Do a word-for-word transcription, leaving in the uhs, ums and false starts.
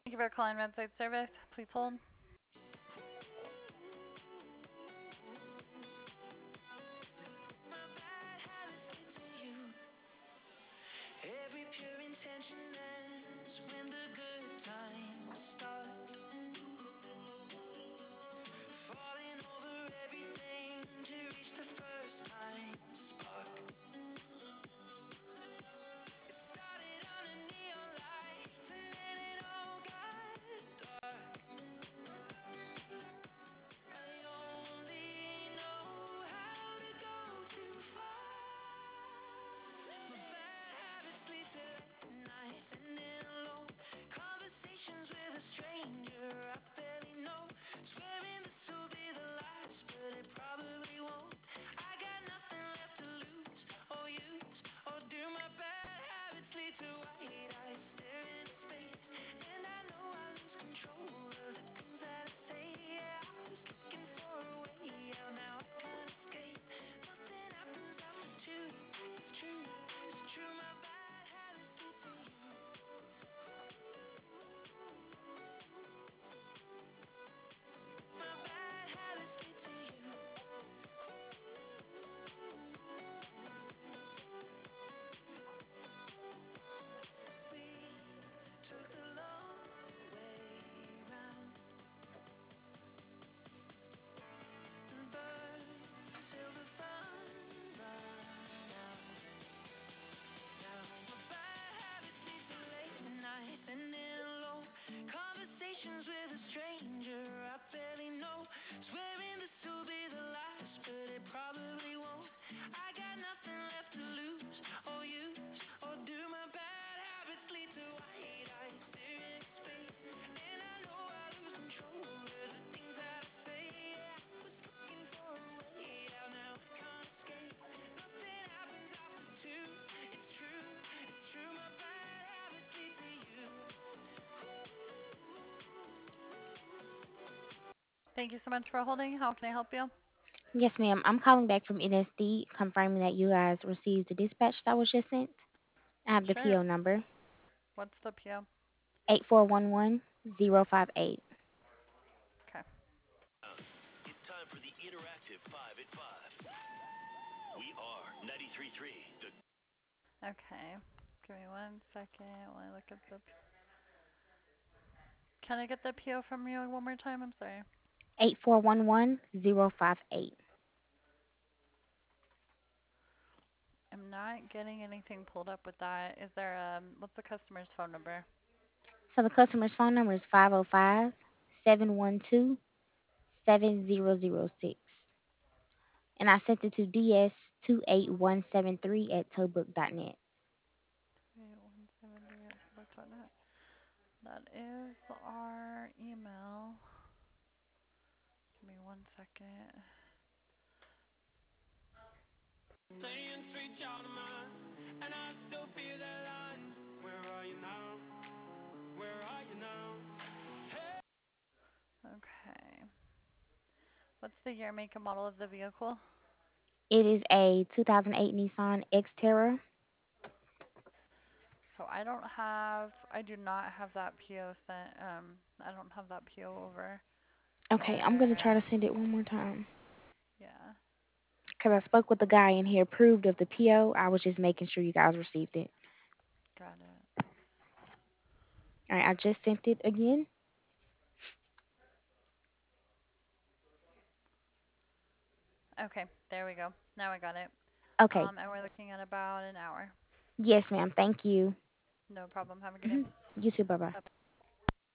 Thank you for calling Roadside Service. Please hold. Every pure intention ends when the good times start. Falling over everything to reach the first time spark. It started on a neon light and then it all got dark. I only know how to go too far. My bad habits lead to late nights ending alone. Conversations with a stranger I barely know. Swearing this will be the last, but it probably won't. I got nothing left to lose or use or do. My bad habits lead to white eyes stare into space, and I know I lose control of the things that I say. Yeah, I was looking for a way out, now I can't escape. Nothing happens after two. It's true, it's true. My bad habits lead to you. My bad habits lead to you. We took the long way round and burned till the fun ran out. Now my bad habits lead to late nights ending alone. Conversations with a stranger I barely know. Swearing this will be the last, but it probably won't. I got nothing left to lose or use or do. My bad habits lead to white eyes staring into space, and I know I lose control of the things that I say. Yeah, I was looking for a way out, now I can't escape. Nothing happens after two. It's true, it's true. My bad habits lead to you. Thank you so much for holding. How can I help you? Yes, ma'am. I'm calling back from N S D confirming that you guys received the dispatch that was just sent. I have the Sure. P O number What's the P O? eight four one one zero five eight. Okay. It's time for the interactive five at five. We are ninety-three point three. The Okay. Give me one second while I look at the. Can I get the P O from you one more time? I'm sorry. eight four one one zero five eight. I'm not getting anything pulled up with that. Is there um what's the customer's phone number? So the customer's phone number is five oh five seven one two seven zero zero six. And I sent it to D S two eight one seven three at towbook dot net. eight one seven three at outlook dot net. That is our email. Give me one second. Playing sweet child of mine, and I still feel that line. Where are you now? Where are you now? Okay. What's the year, make, and model of the vehicle? It is a two thousand eight Nissan Xterra. So I don't have, I do not have that P O sent. Um, I don't have that P O over Okay, I'm going to try there. to send it one more time. Yeah, Because I spoke with the guy in here, approved of the P O. I was just making sure you guys received it. got it. All right, I just sent it again. Okay, there we go. Now I got it. Okay. Um, and we're looking at about an hour. Yes, ma'am. Thank you. No problem. Have a good day. Hmm. You too. Bye bye. Bye.